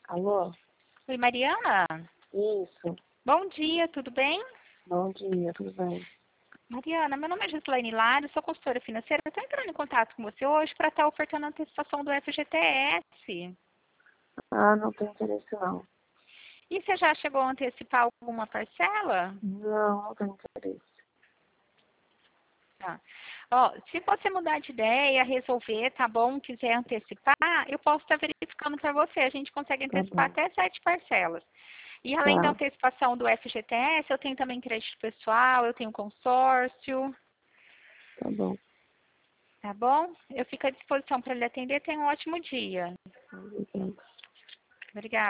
Alô? Oi, Mariana. Isso. Bom dia, tudo bem? Bom dia, tudo bem? Mariana, meu nome é Gislaine Lara, sou consultora financeira. Estou entrando em contato com você hoje para estar ofertando a antecipação do FGTS. Ah, não tenho interesse não. E você já chegou a antecipar alguma parcela? Não tenho interesse. Tá. Ó, se você mudar de ideia, resolver, tá bom, quiser antecipar, eu posso estar verificando para você. A gente consegue Tá antecipar bom. até 7 parcelas. E além da Tá, antecipação do FGTS, eu tenho também crédito pessoal, eu tenho consórcio. tá bom. Tá bom? Eu fico à disposição para lhe atender. Tenha um ótimo dia. Obrigada. Obrigada.